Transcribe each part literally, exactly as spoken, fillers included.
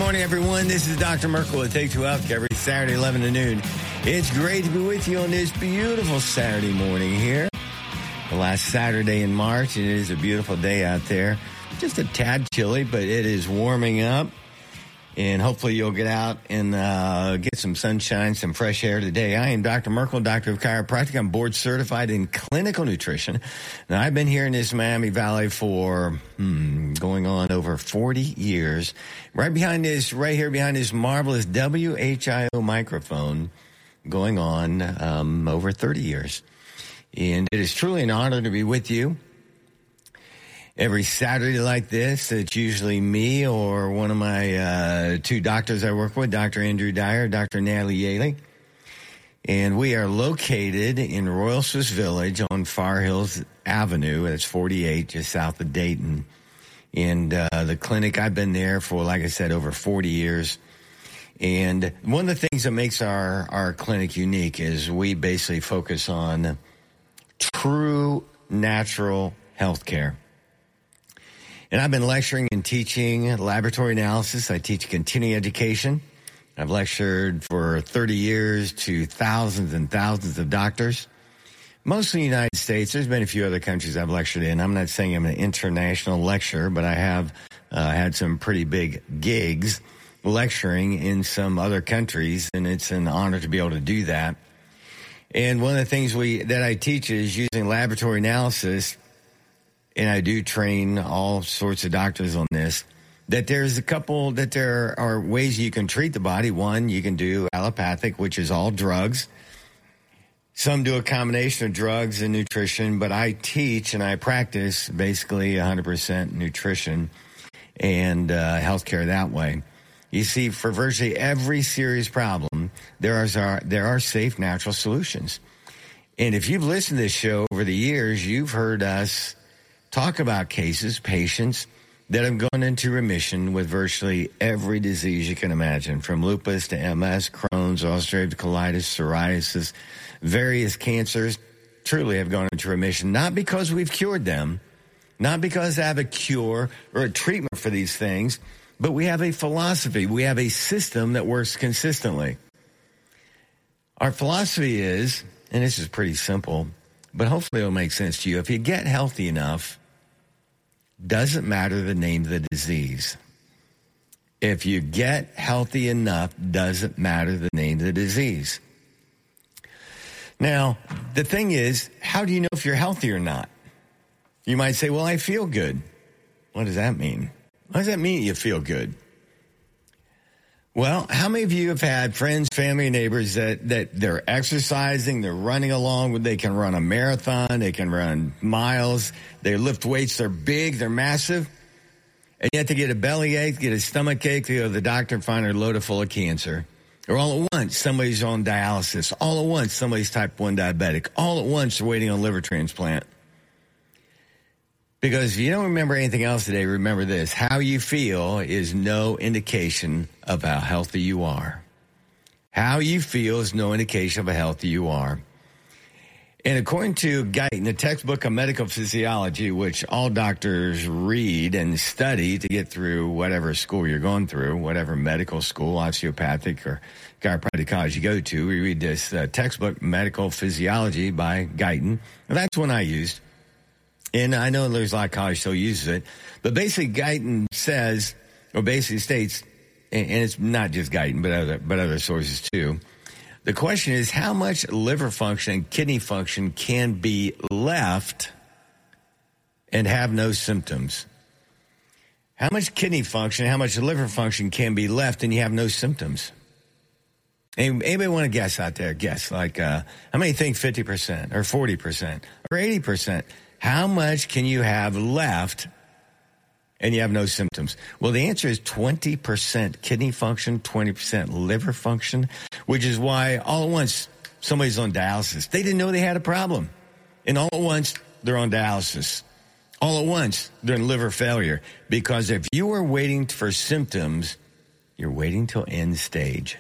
morning, everyone. This is Doctor Merkel at Take Two Healthcare every Saturday, eleven to noon. It's great to be with you on this beautiful Saturday morning here. The last Saturday in March, and it is a beautiful day out there. Just a tad chilly, but it is warming up. And hopefully you'll get out and uh, get some sunshine, some fresh air today. I am Doctor Merkel, Doctor of Chiropractic. I'm board certified in clinical nutrition. Now, I've been here in this Miami Valley for hmm, going on over forty years. Right behind this, right here behind this marvelous W H I O microphone, going on um, over thirty years. And it is truly an honor to be with you. Every Saturday like this, it's usually me or one of my uh, two doctors I work with, Doctor Andrew Dyer, Doctor Natalie Yaley. And we are located in Royal Swiss Village on Far Hills Avenue. That's forty-eight, just south of Dayton. And uh, the clinic, I've been there for, like I said, over forty years. And one of the things that makes our, our clinic unique is we basically focus on true natural health care. And I've been lecturing and teaching laboratory analysis. I teach continuing education. I've lectured for thirty years to thousands and thousands of doctors, mostly in the United States. There's been a few other countries I've lectured in. I'm not saying I'm an international lecturer, but I have uh, had some pretty big gigs lecturing in some other countries, and it's an honor to be able to do that. And one of the things we that I teach is using laboratory analysis. And I do train all sorts of doctors on this, that there's a couple, that there are ways you can treat the body. One, you can do allopathic, which is all drugs. Some do a combination of drugs and nutrition, but I teach and I practice basically one hundred percent nutrition and uh, healthcare that way. You see, for virtually every serious problem, there are, there are safe, natural solutions. And if you've listened to this show over the years, you've heard us talk about cases, patients that have gone into remission with virtually every disease you can imagine, from lupus to M S, Crohn's, ulcerative colitis, psoriasis, various cancers, truly have gone into remission, not because we've cured them, not because they have a cure or a treatment for these things, but we have a philosophy, we have a system that works consistently. Our philosophy is, and this is pretty simple, but hopefully it'll make sense to you, if you get healthy enough, doesn't matter the name of the disease. If you get healthy enough, doesn't matter the name of the disease. Now, the thing is, how do you know if you're healthy or not? You might say, well, I feel good. What does that mean? What does that mean you feel good? Well, how many of you have had friends, family, neighbors that, that they're exercising, they're running along, they can run a marathon, they can run miles, they lift weights, they're big, they're massive, and yet they get a belly ache, get a stomach ache, they go to the doctor and find they're loaded full of cancer. Or all at once, somebody's on dialysis. All at once, somebody's type one diabetic. All at once, they're waiting on liver transplant. Because if you don't remember anything else today, remember this. How you feel is no indication of how healthy you are. How you feel is no indication of how healthy you are. And according to Guyton, the textbook of medical physiology, which all doctors read and study to get through whatever school you're going through, whatever medical school, osteopathic or chiropractic college you go to, we read this uh, textbook, Medical Physiology by Guyton. And that's one I used. And I know there's a lot of college still uses it. But basically, Guyton says, or basically states, and it's not just Guyton, but other, but other sources too. The question is, how much liver function and kidney function can be left and have no symptoms? How much kidney function, how much liver function can be left and you have no symptoms? Anybody want to guess out there? Guess, like, uh, how many think fifty percent or forty percent or eighty percent? How much can you have left and you have no symptoms? Well, the answer is twenty percent kidney function, twenty percent liver function, which is why all at once somebody's on dialysis. They didn't know they had a problem. And all at once they're on dialysis. All at once they're in liver failure. Because if you are waiting for symptoms, you're waiting till end stage.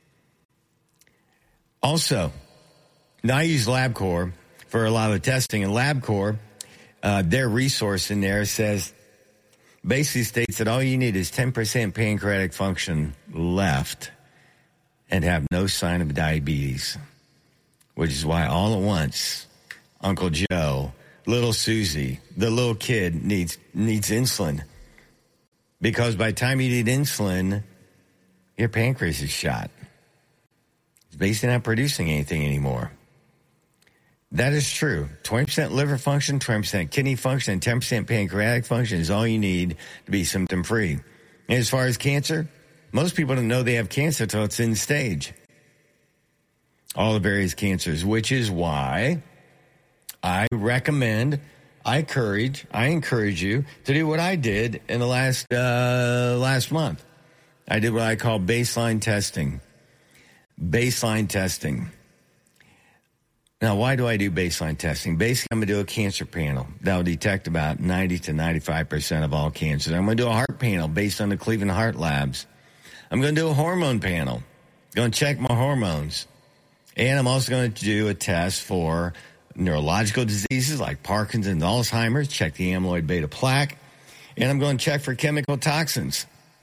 Also, now I use LabCorp for a lot of the testing, and LabCorp, Uh, their resource in there says basically states that all you need is ten percent pancreatic function left and have no sign of diabetes, which is why all at once, Uncle Joe, little Susie, the little kid needs needs insulin. Because by the time you need insulin, your pancreas is shot. It's basically not producing anything anymore. That is true. twenty percent liver function, twenty percent kidney function, and ten percent pancreatic function is all you need to be symptom-free. And as far as cancer, most people don't know they have cancer until it's in stage. All the various cancers, which is why I recommend, I encourage, I encourage you to do what I did in the last uh, last month. I did what I call baseline testing. Baseline testing. Now, why do I do baseline testing? Basically, I'm going to do a cancer panel that will detect about ninety to ninety-five percent of all cancers. I'm going to do a heart panel based on the Cleveland Heart Labs. I'm going to do a hormone panel. Going to check my hormones. And I'm also going to do a test for neurological diseases like Parkinson's, Alzheimer's, check the amyloid beta plaque. And I'm going to check for chemical toxins.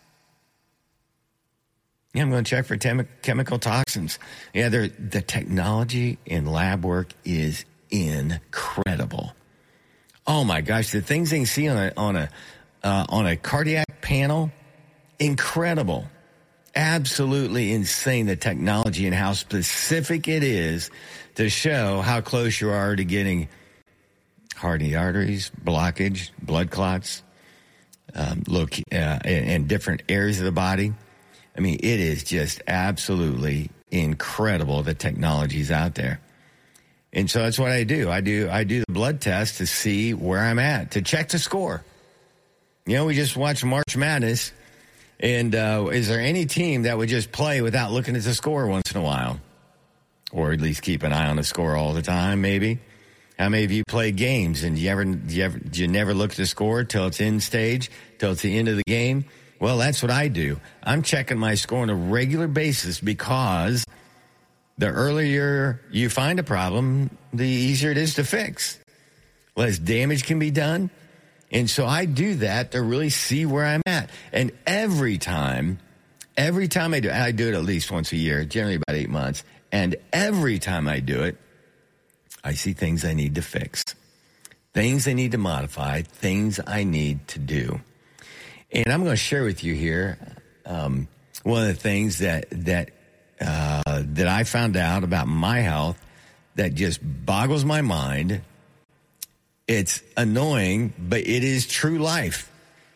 Yeah, I'm going to check for tem- chemical toxins. Yeah, the technology in lab work is incredible. Oh my gosh, the things they can see on a on a uh, on a cardiac panel, incredible, absolutely insane. The technology and how specific it is to show how close you are to getting heart arteries, blockage, blood clots, um, look, uh, and, and different areas of the body. I mean, it is just absolutely incredible, the technology's out there. And so that's what I do. I do I do the blood test to see where I'm at, to check the score. You know, we just watched March Madness, and uh, is there any team that would just play without looking at the score once in a while? Or at least keep an eye on the score all the time, maybe? How many of you play games, and you ever, you, ever, you never look at the score till it's in stage, till it's the end of the game? Well, that's what I do. I'm checking my score on a regular basis because the earlier you find a problem, the easier it is to fix. Less damage can be done. And so I do that to really see where I'm at. And every time, every time I do it, I do it at least once a year, generally about eight months. And every time I do it, I see things I need to fix, things I need to modify, things I need to do. And I'm going to share with you here um, one of the things that that uh, that I found out about my health that just boggles my mind. It's annoying, but it is true life.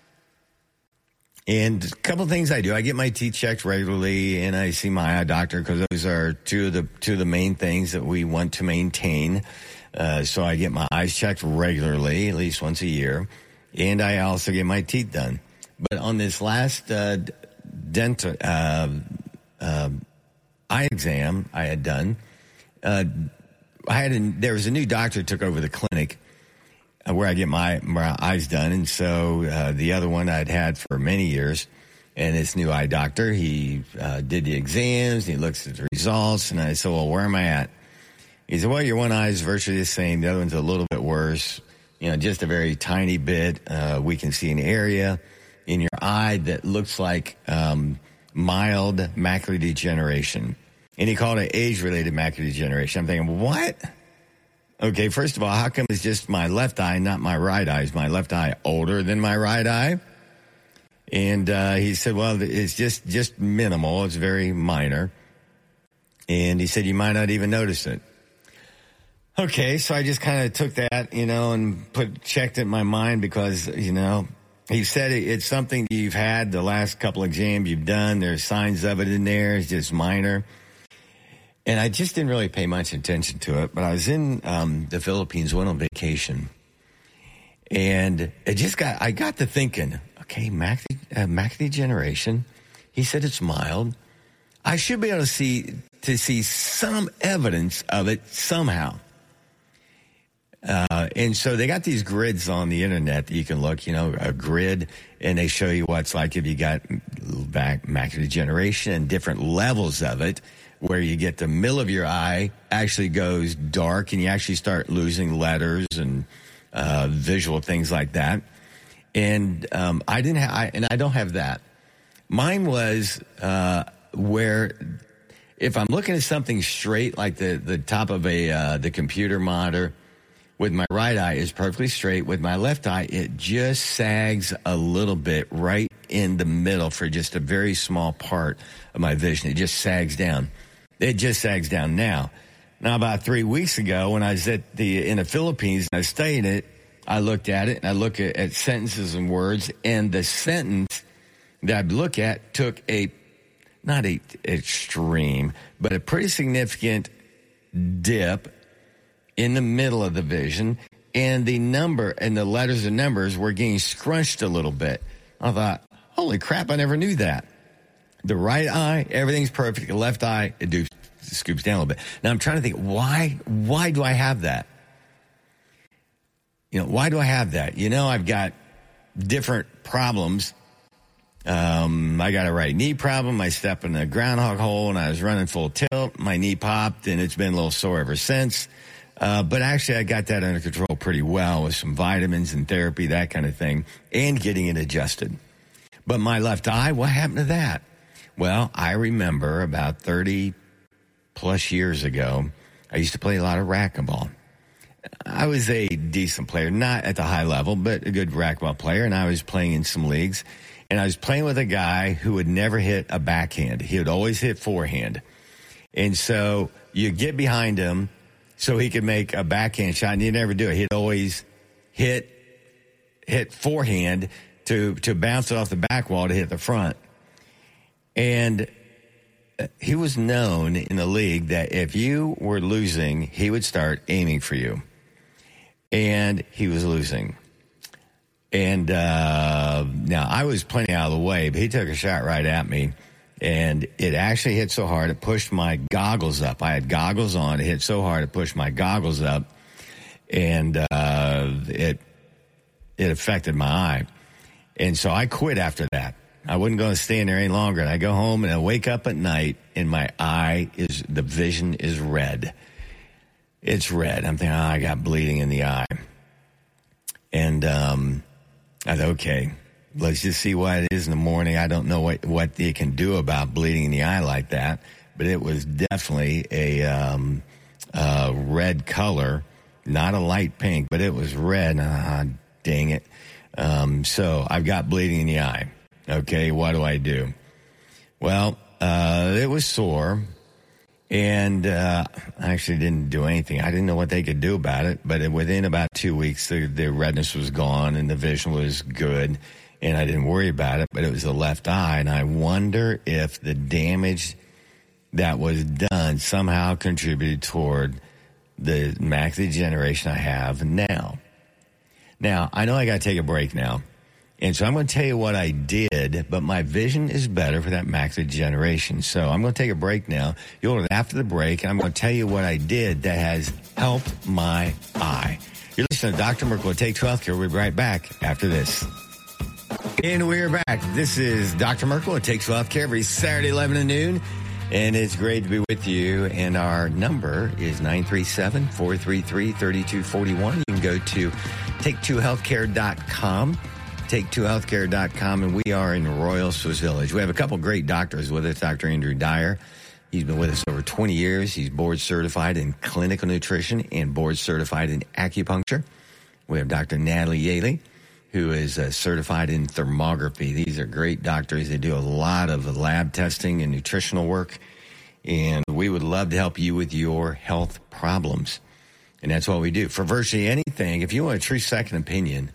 And a couple of things I do. I get my teeth checked regularly, and I see my eye doctor because those are two of the two of the main things that we want to maintain. Uh, so I get my eyes checked regularly, at least once a year, and I also get my teeth done. But on this last uh, dental uh, uh, eye exam I had done, uh, I had a, there was a new doctor who took over the clinic uh, where I get my, my eyes done, and so uh, the other one I'd had for many years, and this new eye doctor, he uh, did the exams, and he looks at the results, and I said, well, where am I at? He said, well, your one eye is virtually the same, the other one's a little bit worse, you know, just a very tiny bit. Uh, we can see an area in your eye that looks like um, mild macular degeneration. And he called it age-related macular degeneration. I'm thinking, what? Okay, first of all, how come it's just my left eye, not my right eye? Is my left eye older than my right eye? And uh, he said, well, it's just, just minimal. It's very minor. And he said, you might not even notice it. Okay, so I just kind of took that, you know, and put checked it in my mind because, you know, he said it's something you've had the last couple of exams you've done. There's signs of it in there. It's just minor. And I just didn't really pay much attention to it. But I was in um, the Philippines, went on vacation. And it just got, I got to thinking, okay, macular, uh, macular degeneration. He said it's mild. I should be able to see, to see some evidence of it somehow. Uh, and so they got these grids on the internet that you can look, you know, a grid, and they show you what it's like if you got back macular degeneration and different levels of it, where you get the middle of your eye actually goes dark and you actually start losing letters and uh, visual things like that. And um, I didn't have, I, and I don't have that. Mine was uh, where if I'm looking at something straight, like the, the top of a uh, the computer monitor, with my right eye is perfectly straight. With my left eye, it just sags a little bit right in the middle for just a very small part of my vision. It just sags down. It just sags down now. Now, about three weeks ago, when I was at the in the Philippines and I studied it, I looked at it and I looked at, at sentences and words, and the sentence that I look at took a, not a extreme, but a pretty significant dip in the middle of the vision, and the number and the letters and numbers were getting scrunched a little bit. I thought, holy crap, I never knew that. The right eye, everything's perfect. The left eye, it do, scoops down a little bit. Now I'm trying to think, why, why do I have that? You know, why do I have that? You know, I've got different problems. Um, I got a right knee problem. I stepped in a groundhog hole and I was running full tilt. My knee popped and it's been a little sore ever since. Uh, but actually I got that under control pretty well with some vitamins and therapy, that kind of thing, and getting it adjusted. But my left eye, what happened to that? Well, I remember about thirty plus years ago, I used to play a lot of racquetball. I was a decent player, not at the high level, but a good racquetball player, and I was playing in some leagues. And I was playing with a guy who would never hit a backhand. He would always hit forehand. And so you get behind him so he could make a backhand shot, and he'd never do it. He'd always hit hit forehand to, to bounce it off the back wall to hit the front. And he was known in the league that if you were losing, he would start aiming for you. And he was losing. And uh, now I was plenty out of the way, but he took a shot right at me. And it actually hit so hard, it pushed my goggles up. I had goggles on. It hit so hard, it pushed my goggles up. And uh, it it affected my eye. And so I quit after that. I wasn't going to stay in there any longer. And I go home and I wake up at night and my eye is, the vision is red. It's red. I'm thinking, oh, I got bleeding in the eye. And um, I thought, okay, let's just see what it is in the morning. I don't know what, what they can do about bleeding in the eye like that, but it was definitely a um, uh, red color, not a light pink, but it was red. Ah, dang it. Um, so I've got bleeding in the eye. Okay, what do I do? Well, uh, it was sore, and uh, I actually didn't do anything. I didn't know what they could do about it, but within about two weeks, the, the redness was gone and the vision was good, and I didn't worry about it, but it was the left eye, and I wonder if the damage that was done somehow contributed toward the macular degeneration I have now. Now, I know I got to take a break now. And so I'm going to tell you what I did, but my vision is better for that macular degeneration. So I'm going to take a break now. You'll learn after the break, and I'm going to tell you what I did that has helped my eye. You're listening to Doctor Merkel at Take Two Healthcare. We'll be right back after this. And we're back. This is Doctor Merkel at Take Two Healthcare every Saturday, eleven to noon. And it's great to be with you. And our number is nine three seven, four three three, three two four one. You can go to take two healthcare dot com. take two healthcare dot com, and we are in Royal Swiss Village. We have a couple great doctors with us. Doctor Andrew Dyer, he's been with us over twenty years. He's board certified in clinical nutrition and board certified in acupuncture. We have Doctor Natalie Yaley, who is uh, certified in thermography. These are great doctors. They do a lot of lab testing and nutritional work, and we would love to help you with your health problems. And that's what we do. For virtually anything, if you want a true second opinion,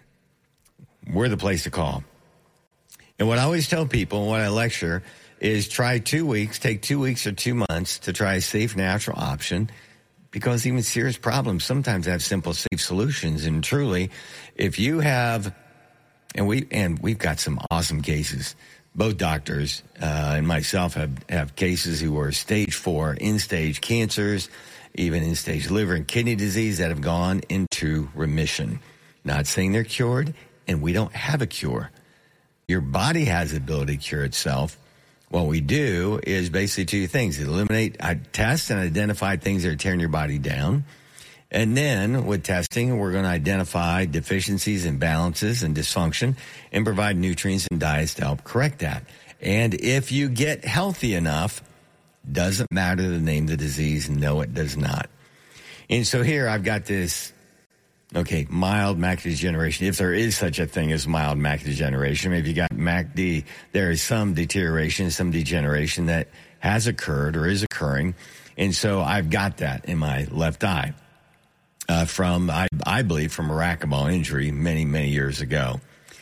we're the place to call. And what I always tell people, and what I lecture, is try two weeks, take two weeks or two months to try a safe, natural option, because even serious problems sometimes have simple, safe solutions. And truly, if you have, and we and we've got some awesome cases. Both doctors uh, and myself have, have cases who are stage four, in-stage cancers, even in-stage liver and kidney disease that have gone into remission. Not saying they're cured, and we don't have a cure. Your body has the ability to cure itself. What we do is basically two things. Eliminate, uh, test and identify things that are tearing your body down. And then with testing, we're going to identify deficiencies, imbalances, and dysfunction and provide nutrients and diets to help correct that. And if you get healthy enough, doesn't matter the name of the disease. No, it does not. And so here I've got this, okay, mild macular degeneration. If there is such a thing as mild macular degeneration, if you got M A C D, there is some deterioration, some degeneration that has occurred or is occurring. And so I've got that in my left eye uh, from, I, I believe, from a racquetball injury many, many years ago.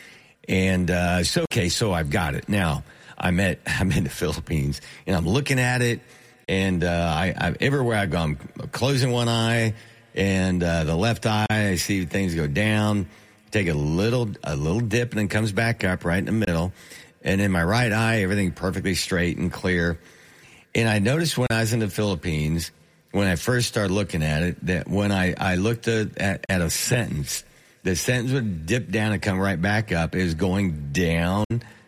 And uh, so, okay, so I've got it. Now, I'm at, I'm in the Philippines, and I'm looking at it, and uh, I, I, everywhere I go, I'm closing one eye, and uh, the left eye, I see things go down, take a little, a little dip, and then comes back up right in the middle. And in my right eye, everything perfectly straight and clear. And I noticed when I was in the Philippines, when I first started looking at it, that when I, I looked at, at, at a sentence, the sentence would dip down and come right back up. It was going down,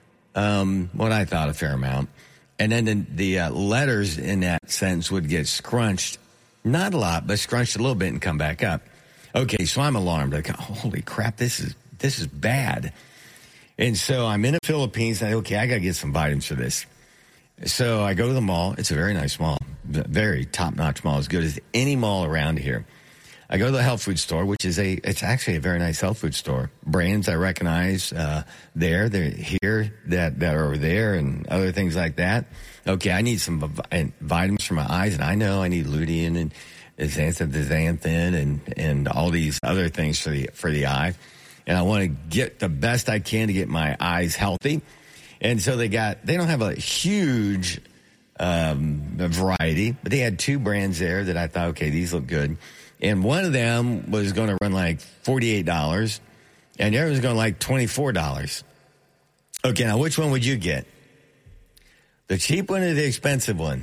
um, what I thought a fair amount. And then the, the uh, letters in that sentence would get scrunched, not a lot, but scrunched a little bit and come back up. Okay, so I'm alarmed. Like, holy crap, this is this is bad. And so I'm in the Philippines. And I, okay, I got to get some vitamins for this. So I go to the mall. It's a very nice mall, very top-notch mall, as good as any mall around here. I go to the health food store, which is a, it's actually a very nice health food store. Brands I recognize uh, there, they're here that, that are over there and other things like that. Okay, I need some vitamins for my eyes, and I know I need lutein and zeaxanthin and, and all these other things for the, for the eye. And I want to get the best I can to get my eyes healthy. And so they got, they don't have a huge um, variety, but they had two brands there that I thought, okay, these look good. And one of them was going to run like forty-eight dollars, and the other was going to like twenty-four dollars. Okay, now which one would you get? The cheap one or the expensive one?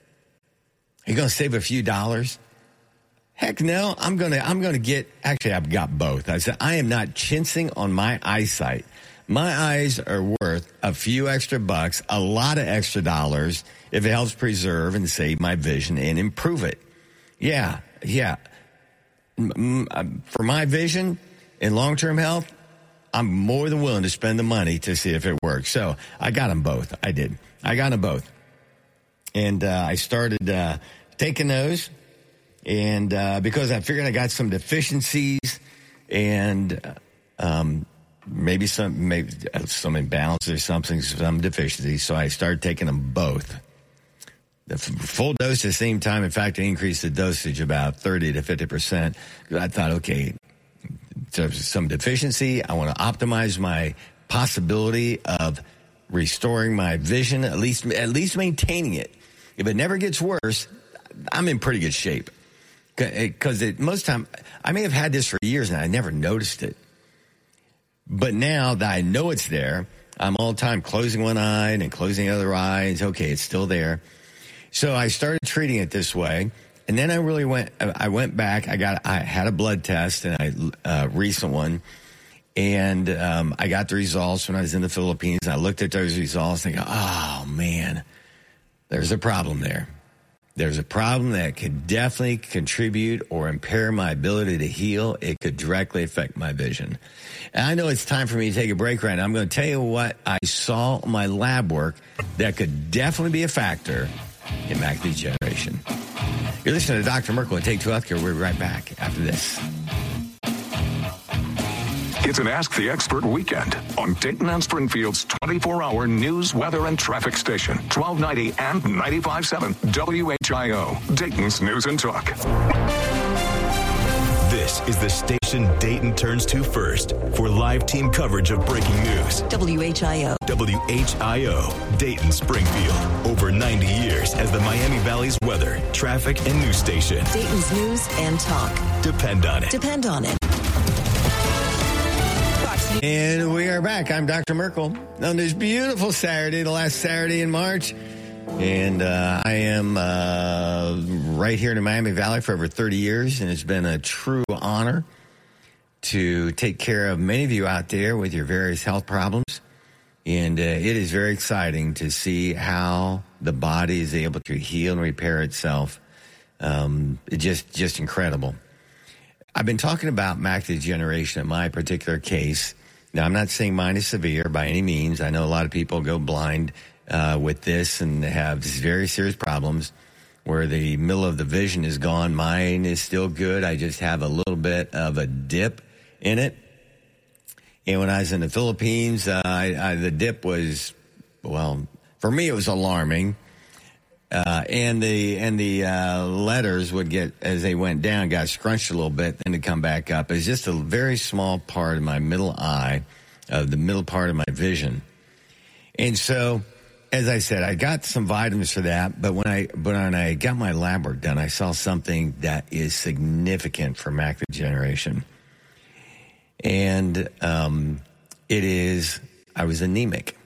Are you going to save a few dollars? Heck no, I'm going to, I'm going to get, actually I've got both. I said, I am not chincing on my eyesight. My eyes are worth a few extra bucks, a lot of extra dollars, if it helps preserve and save my vision and improve it. Yeah, yeah. For my vision and long-term health, I'm more than willing to spend the money to see if it works. So I got them both. I did. I got them both. And uh, I started uh, taking those. And uh, because I figured I got some deficiencies and um, maybe some maybe some imbalances or something, some deficiencies. So I started taking them both. The full dose at the same time. In fact, I increased the dosage about thirty to fifty percent. I thought, okay, there's some deficiency. I want to optimize my possibility of restoring my vision, at least, at least maintaining it. If it never gets worse, I'm in pretty good shape. Because most time, I may have had this for years and I never noticed it. But now that I know it's there, I'm all the time closing one eye and then closing the other eye. It's okay, it's still there. So I started treating it this way, and then I really went. I went back. I got. I had a blood test, and I uh, recent one, and um, I got the results when I was in the Philippines. I looked at those results and I go, "Oh man, there's a problem there. There's a problem that could definitely contribute or impair my ability to heal. It could directly affect my vision." And I know it's time for me to take a break right now. I'm going to tell you what I saw in my lab work that could definitely be a factor in macular degeneration. You're listening to Doctor Merkel at Take Two Healthcare. We'll be right back after this. It's an Ask the Expert weekend on Dayton and Springfield's twenty-four hour news, weather, and traffic station, twelve ninety and ninety-five point seven W H I O, Dayton's News and Talk. This is the station Dayton turns to first for live team coverage of breaking news. W H I O. W H I O, Dayton, Springfield. Over ninety years as the Miami Valley's weather, traffic, and news station. Dayton's News and Talk. Depend on it. Depend on it. And we are back. I'm Doctor Merkel on this beautiful Saturday, the last Saturday in March. And uh, I am uh, right here in the Miami Valley for over thirty years, and it's been a true honor to take care of many of you out there with your various health problems. And uh, it is very exciting to see how the body is able to heal and repair itself. Um, it's just, just incredible. I've been talking about macular degeneration in my particular case. Now, I'm not saying mine is severe by any means. I know a lot of people go blind uh, with this and have very serious problems where the middle of the vision is gone. Mine is still good. I just have a little bit of a dip in it. And when I was in the Philippines, uh, I, I, the dip was, well, for me, it was alarming. Uh, and the and the uh, letters would get, as they went down, got scrunched a little bit, then to come back up. It's just a very small part of my middle eye, of uh, the middle part of my vision. And so, as I said, I got some vitamins for that. But when I but when I got my lab work done, I saw something that is significant for macular degeneration, and um, it is I was anemic.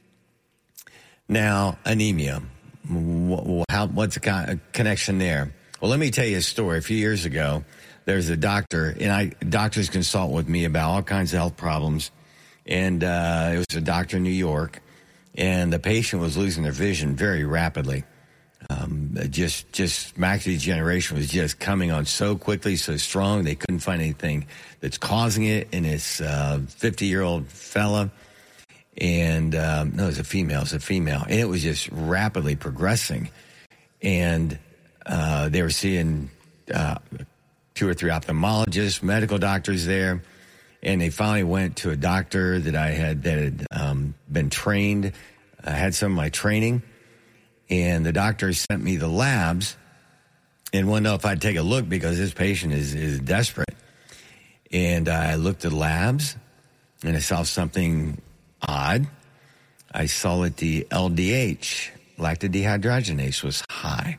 Now, anemia. How, what's the connection there? Well, let me tell you a story. A few years ago, there's a doctor, and I doctors consult with me about all kinds of health problems. And uh, it was a doctor in New York, and the patient was losing their vision very rapidly. Um, just, just macular degeneration was just coming on so quickly, so strong, they couldn't find anything that's causing it. And it's a fifty-year-old fella. And, um, no, it's a female, it's a female. And it was just rapidly progressing. And, uh, they were seeing, uh, two or three ophthalmologists, medical doctors there. And they finally went to a doctor that I had, that had, um, been trained, uh, had some of my training. And the doctor sent me the labs and wanted to know if I'd take a look because this patient is, is desperate. And I looked at the labs and I saw something odd. I saw that the L D H, lactate dehydrogenase, was high.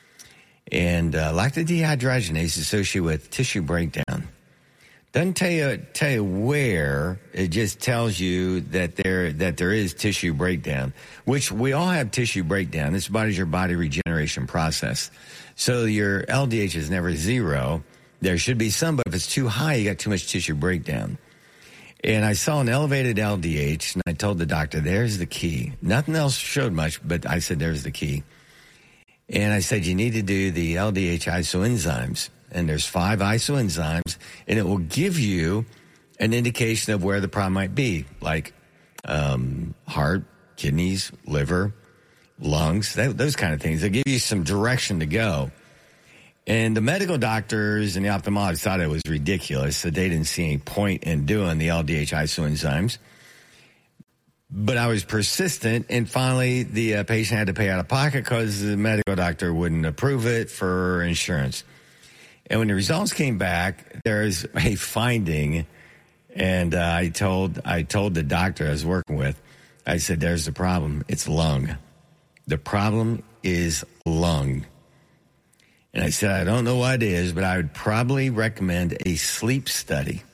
And uh, lactate dehydrogenase is associated with tissue breakdown. Doesn't tell you tell you where. It just tells you that there that there is tissue breakdown, which we all have tissue breakdown. This body's your body regeneration process. So your L D H is never zero. There should be some, but if it's too high, you got too much tissue breakdown. And I saw an elevated L D H, and I told the doctor, there's the key. Nothing else showed much, but I said, there's the key. And I said, you need to do the L D H isoenzymes. And there's five isoenzymes, and it will give you an indication of where the problem might be, like um, heart, kidneys, liver, lungs, that, those kind of things. They'll give you some direction to go. And the medical doctors and the ophthalmologists thought it was ridiculous, that they didn't see any point in doing the L D H isoenzymes. But I was persistent, and finally the uh, patient had to pay out of pocket because the medical doctor wouldn't approve it for insurance. And when the results came back, there's a finding, and uh, I told I told the doctor I was working with, I said, there's the problem. It's lung. The problem is lung. And I said, I don't know what it is, but I would probably recommend a sleep study.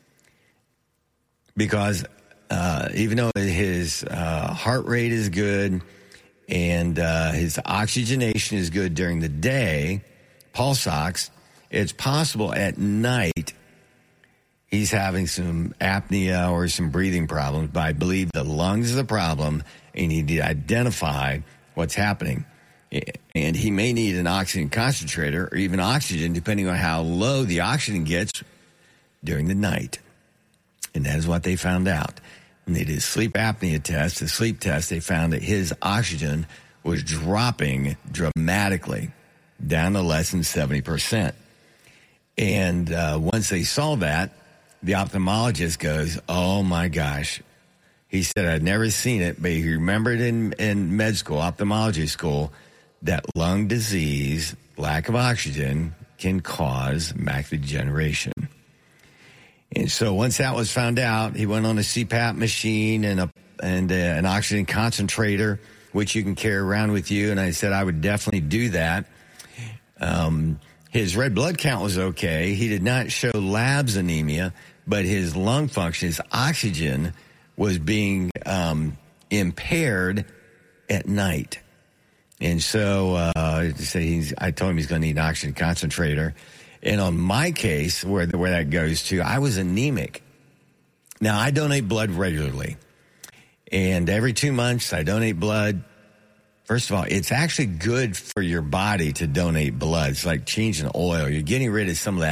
Because uh, even though his uh, heart rate is good and uh, his oxygenation is good during the day, pulse ox, it's possible at night he's having some apnea or some breathing problems. But I believe the lungs are the problem, and you need to identify what's happening. And he may need an oxygen concentrator or even oxygen, depending on how low the oxygen gets during the night. And that is what they found out. When they did a sleep apnea test, the sleep test, they found that his oxygen was dropping dramatically, down to less than seventy percent. And uh, once they saw that, the ophthalmologist goes, oh, my gosh. He said, I'd never seen it, but he remembered in, in med school, ophthalmology school, that lung disease, lack of oxygen, can cause macular degeneration. And so once that was found out, he went on a C PAP machine and a and a, an oxygen concentrator, which you can carry around with you. And I said I would definitely do that. Um, his red blood count was okay. He did not show labs anemia, but his lung function, his oxygen, was being um, impaired at night. And so uh, say he's, I told him he's going to need an oxygen concentrator. And on my case, where where that goes to, I was anemic. Now, I donate blood regularly. And every two months, I donate blood. First of all, it's actually good for your body to donate blood. It's like changing oil. You're getting rid of some of that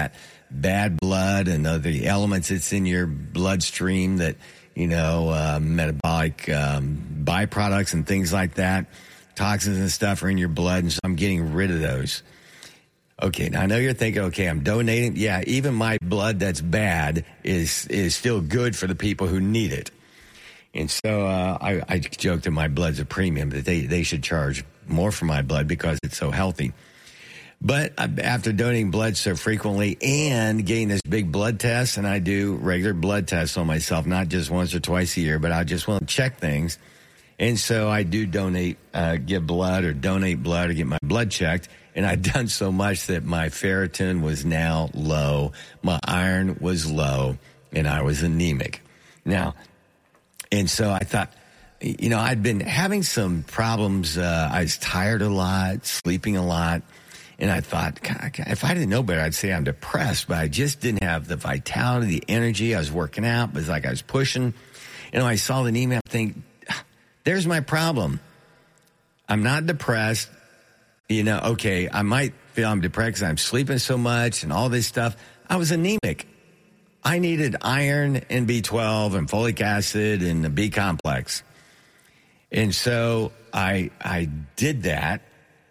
bad blood and other elements that's in your bloodstream that, you know, uh, metabolic um, byproducts and things like that, toxins and stuff are in your blood, and so I'm getting rid of those. Okay, now I know you're thinking, okay, I'm donating. Yeah, even my blood that's bad is is still good for the people who need it. And so uh, I, I joked that my blood's a premium, that they, they should charge more for my blood because it's so healthy. But after donating blood so frequently and getting this big blood test, and I do regular blood tests on myself, not just once or twice a year, but I just want to check things. And so I do donate, uh, give blood or donate blood or get my blood checked. And I've done so much that my ferritin was now low, my iron was low, and I was anemic. Now, and so I thought, you know, I'd been having some problems. Uh, I was tired a lot, sleeping a lot. And I thought, God, if I didn't know better, I'd say I'm depressed, but I just didn't have the vitality, the energy. I was working out, but it was like I was pushing. You know, I saw the email, I think, there's my problem. I'm not depressed. You know, okay, I might feel I'm depressed because I'm sleeping so much and all this stuff. I was anemic. I needed iron and B twelve and folic acid and the B complex. And so I I did that.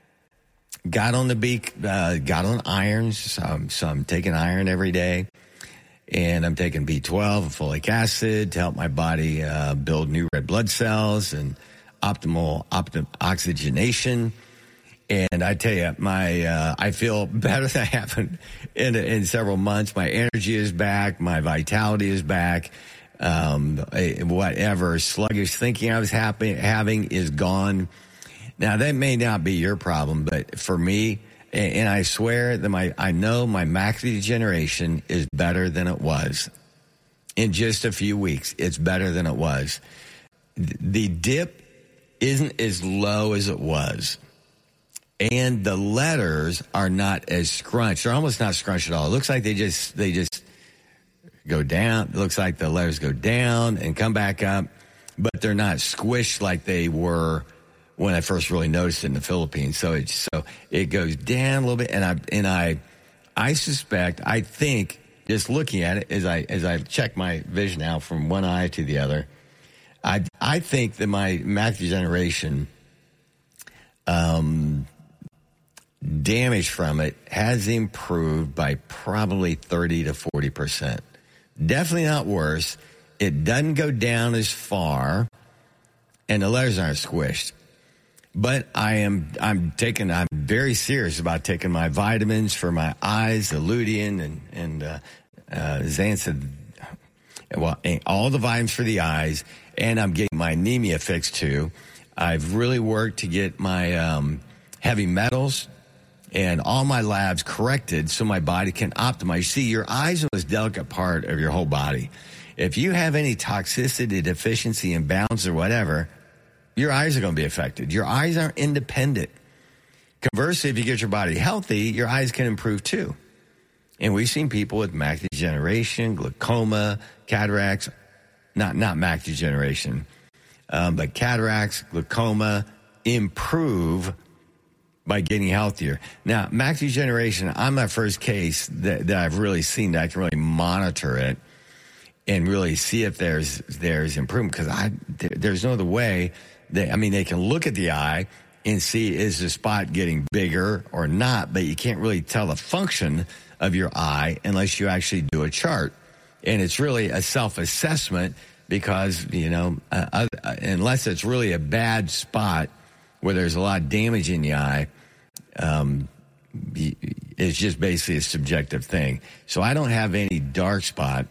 Got on the B, uh, got on irons. So I'm, so I'm taking iron every day, and I'm taking B twelve and folic acid to help my body uh, build new red blood cells and optimal optim, oxygenation. And I tell you, my uh, I feel better than I have in, in in several months. My energy is back. My vitality is back. Um, whatever sluggish thinking I was happy, having is gone. Now, that may not be your problem, but for me, and I swear that my, I know my macular degeneration is better than it was. In just a few weeks, it's better than it was. The dip isn't as low as it was. And the letters are not as scrunched. They're almost not scrunched at all. It looks like they just, they just go down. It looks like the letters go down and come back up, but they're not squished like they were when I first really noticed it in the Philippines. So it so it goes down a little bit, and I and I I suspect, I think, just looking at it as I as I check my vision out from one eye to the other, I I think that my macular degeneration um damage from it has improved by probably thirty to forty percent. Definitely not worse. It doesn't go down as far, and the letters aren't squished. But I am, I'm taking, I'm very serious about taking my vitamins for my eyes, the lutein and, and, uh, uh, Xanthid, well, all the vitamins for the eyes, and I'm getting my anemia fixed too. I've really worked to get my, um, heavy metals and all my labs corrected so my body can optimize. See, your eyes are the most delicate part of your whole body. If you have any toxicity, deficiency, imbalance, or whatever, your eyes are going to be affected. Your eyes aren't independent. Conversely, if you get your body healthy, your eyes can improve too. And we've seen people with macular degeneration, glaucoma, cataracts, not not macular degeneration, um, but cataracts, glaucoma improve by getting healthier. Now, macular degeneration, I'm my first case that, that I've really seen that I can really monitor it and really see if there's there's improvement, because I there, there's no other way. They, I mean, they can look at the eye and see, is the spot getting bigger or not, but you can't really tell the function of your eye unless you actually do a chart. And it's really a self-assessment because, you know, uh, uh, unless it's really a bad spot where there's a lot of damage in the eye, um, it's just basically a subjective thing. So I don't have any dark spot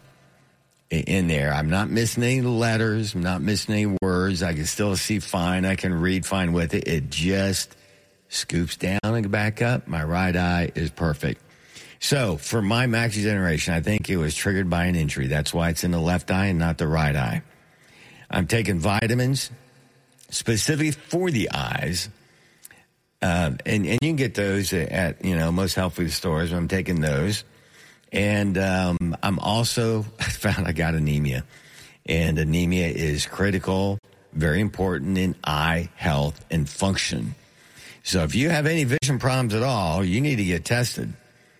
in there. I'm not missing any letters. I'm not missing any words. I can still see fine. I can read fine with it. It just scoops down and back up. My right eye is perfect. So for my macular degeneration, I think it was triggered by an injury. That's why it's in the left eye and not the right eye. I'm taking vitamins specifically for the eyes. Uh, and, and you can get those at, you know, most health food stores. I'm taking those. And um, I'm also, I found I got anemia. And anemia is critical, very important in eye health and function. So if you have any vision problems at all, you need to get tested.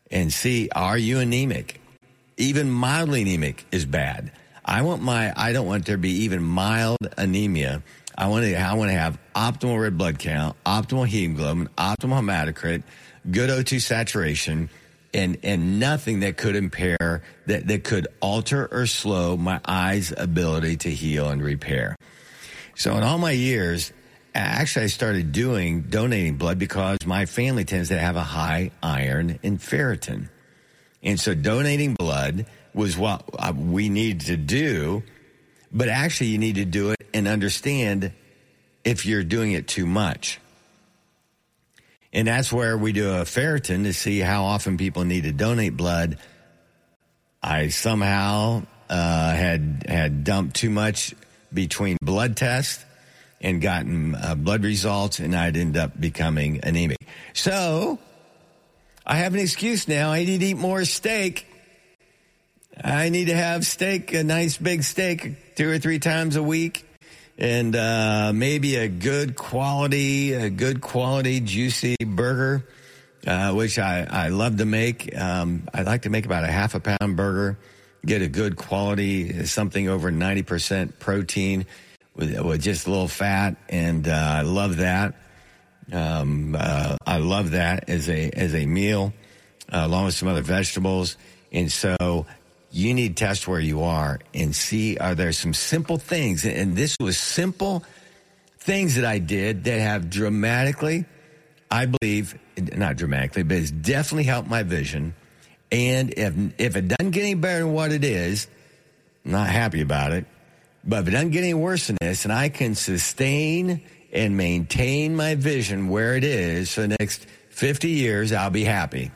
and see, are you anemic? Even mildly anemic is bad. I want my, I don't want there to be even mild anemia. I want to, I want to have optimal red blood count, optimal hemoglobin, optimal hematocrit, good O two saturation, and, and nothing that could impair, that, that could alter or slow my eye's ability to heal and repair. So in all my years, actually I started doing, donating blood because my family tends to have a high iron and ferritin. And so donating blood was what we needed to do, but actually you need to do it and understand if you're doing it too much. And that's where we do a ferritin to see how often people need to donate blood. I somehow uh, had had dumped too much between blood tests and gotten uh, blood results, and I'd end up becoming anemic. So I have an excuse now. I need to eat more steak. I need to have steak, a nice big steak, two or three times a week. And uh, maybe a good quality, a good quality, juicy burger, uh, which I, I love to make. Um, I like to make about a half a pound burger, get a good quality, something over ninety percent protein with, with just a little fat. And uh, I love that. Um, uh, I love that as a, as a meal, uh, along with some other vegetables. And so you need to test where you are and see, are there some simple things? And this was simple things that I did that have dramatically, I believe, not dramatically, but it's definitely helped my vision. And if, if it doesn't get any better than what it is, I'm not happy about it. But if it doesn't get any worse than this, and I can sustain and maintain my vision where it is for the next fifty years, I'll be happy.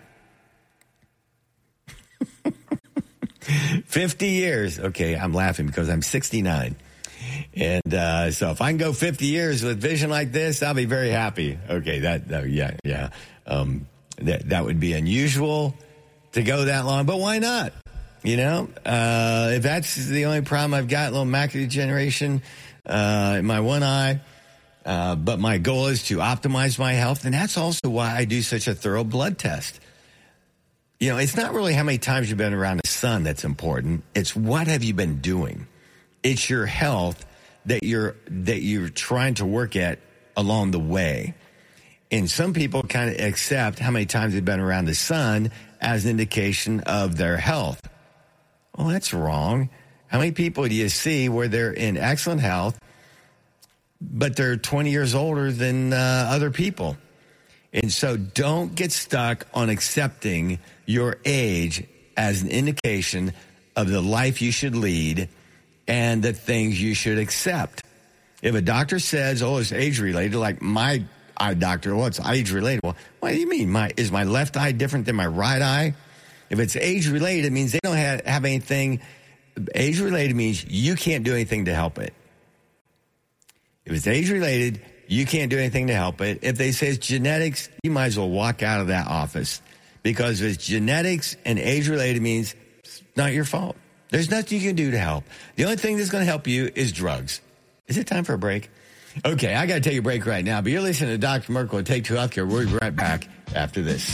fifty years. Okay, I'm laughing because I'm sixty-nine. And uh, so if I can go fifty years with vision like this, I'll be very happy. Okay, that, that yeah, yeah. Um, that, that would be unusual to go that long, but why not? You know, uh, if that's the only problem I've got, a little macular degeneration uh, in my one eye, uh, but my goal is to optimize my health, and that's also why I do such a thorough blood test. You know, it's not really how many times you've been around the sun that's important. It's what have you been doing. It's your health that you're that you're trying to work at along the way. And some people kind of accept how many times they've been around the sun as an indication of their health. Well, that's wrong. How many people do you see where they're in excellent health, but they're twenty years older than uh, other people? And so don't get stuck on accepting your age as an indication of the life you should lead and the things you should accept. If a doctor says, oh, it's age-related, like my eye doctor, well, it's age-related. Well, what do you mean? My, is my left eye different than my right eye? If it's age-related, it means they don't have, have anything. Age-related means you can't do anything to help it. If it's age-related, you can't do anything to help it. If they say it's genetics, you might as well walk out of that office. Because if it's genetics and age-related means it's not your fault. There's nothing you can do to help. The only thing that's going to help you is drugs. Is it time for a break? Okay, I got to take a break right now. But you're listening to Doctor Merkel at Take Two Healthcare. We'll be right back after this.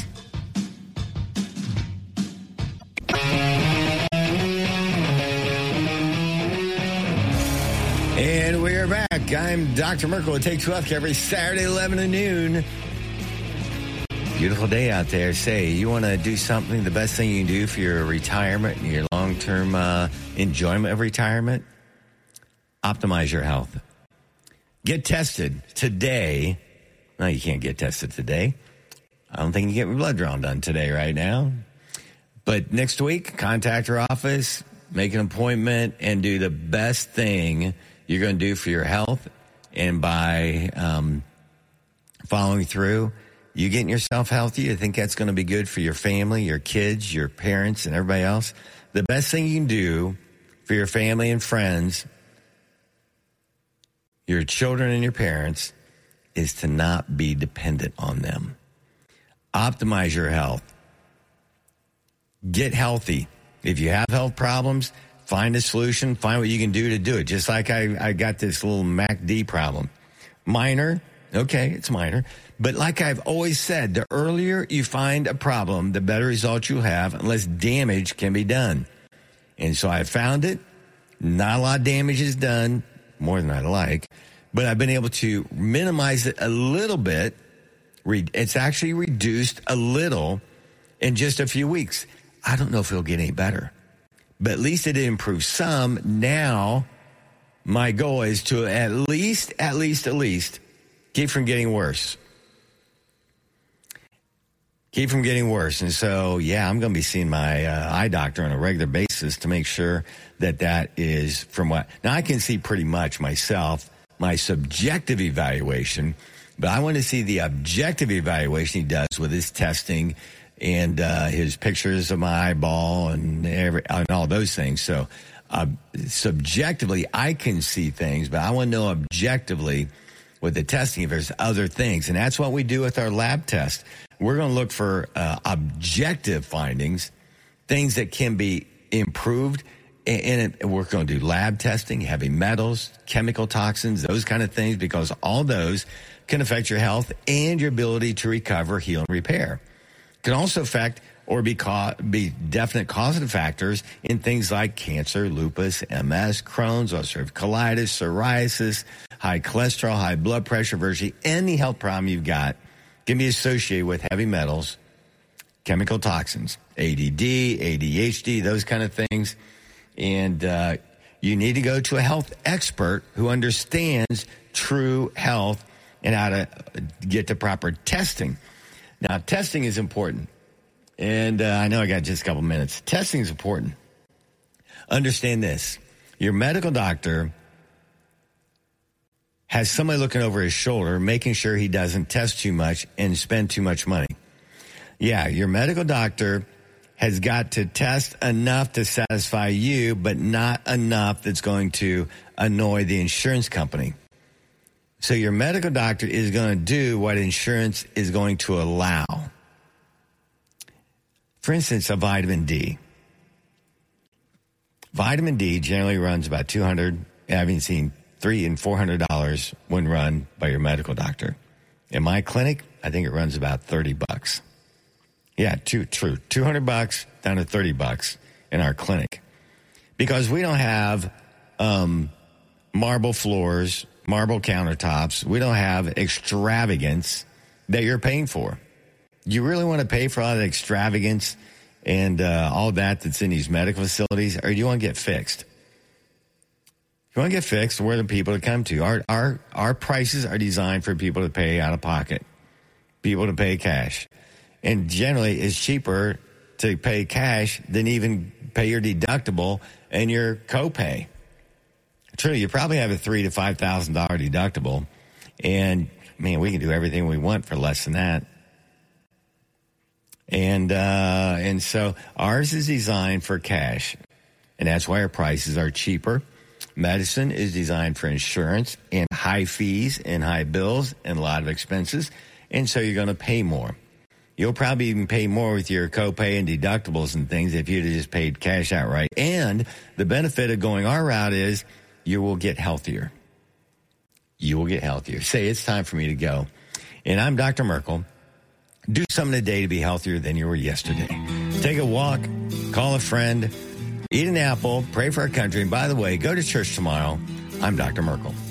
And we are back. I'm Doctor Merkel at Take Two Healthcare every Saturday, eleven to noon. Beautiful day out there. Say, you want to do something, the best thing you can do for your retirement and your long-term uh, enjoyment of retirement? Optimize your health. Get tested today. No, you can't get tested today. I don't think you can get your blood drawn done today right now. But next week, contact our office, make an appointment, and do the best thing you're going to do for your health. And by um, following through, you getting yourself healthy, I think that's going to be good for your family, your kids, your parents, and everybody else. The best thing you can do for your family and friends, your children and your parents, is to not be dependent on them. Optimize your health. Get healthy. If you have health problems, find a solution. Find what you can do to do it. Just like I, I got this little M A C D problem. Minor, Okay, it's minor. But like I've always said, the earlier you find a problem, the better results you'll have, and less damage can be done. And so I found it. Not a lot of damage is done, more than I'd like. But I've been able to minimize it a little bit. It's actually reduced a little in just a few weeks. I don't know if it'll get any better. But at least it improved some. Now, my goal is to at least, at least, at least, keep from getting worse. Keep from getting worse. And so, yeah, I'm going to be seeing my uh, eye doctor on a regular basis to make sure that that is from what. Now, I can see pretty much myself, my subjective evaluation, but I want to see the objective evaluation he does with his testing and uh, his pictures of my eyeball and, every, and all those things. So, uh, subjectively, I can see things, but I want to know objectively with the testing if there's other things. And that's what we do with our lab test. We're going to look for uh, objective findings, things that can be improved. And we're going to do lab testing, heavy metals, chemical toxins, those kind of things, because all those can affect your health and your ability to recover, heal, and repair. Can also affect or be, ca- be definite causative factors in things like cancer, lupus, M S, Crohn's, ulcerative colitis, psoriasis, high cholesterol, high blood pressure. Virtually any health problem you've got can be associated with heavy metals, chemical toxins, A D D, A D H D, those kind of things. And uh, you need to go to a health expert who understands true health and how to get the proper testing. Now, testing is important. And uh, I know I got just a couple minutes. Testing is important. Understand this. Your medical doctor has somebody looking over his shoulder, making sure he doesn't test too much and spend too much money. Yeah, your medical doctor has got to test enough to satisfy you, but not enough that's going to annoy the insurance company. So your medical doctor is going to do what insurance is going to allow. For instance, a vitamin D. Vitamin D generally runs about two hundred dollars. I've seen three and four hundred dollars when run by your medical doctor. In my clinic, I think it runs about thirty bucks. Yeah, true, true. two hundred bucks down to thirty bucks in our clinic. Because we don't have um, marble floors, marble countertops. We don't have extravagance that you're paying for. You really want to pay for all that extravagance and uh, all that that's in these medical facilities, or do you want to get fixed? If you want to get fixed, we're the people to come to. Our, our, our prices are designed for people to pay out of pocket, people to pay cash. And generally, it's cheaper to pay cash than even pay your deductible and your copay. True, you probably have a three to five thousand dollar deductible, and man, we can do everything we want for less than that. And uh, and so ours is designed for cash, and that's why our prices are cheaper. Medicine is designed for insurance and high fees and high bills and a lot of expenses, and so you're going to pay more. You'll probably even pay more with your copay and deductibles and things if you'd have just paid cash outright. And the benefit of going our route is you will get healthier. You will get healthier. Say, it's time for me to go. And I'm Doctor Merkel. Do something today to be healthier than you were yesterday. Take a walk, call a friend, eat an apple, pray for our country. And by the way, go to church tomorrow. I'm Doctor Merkel.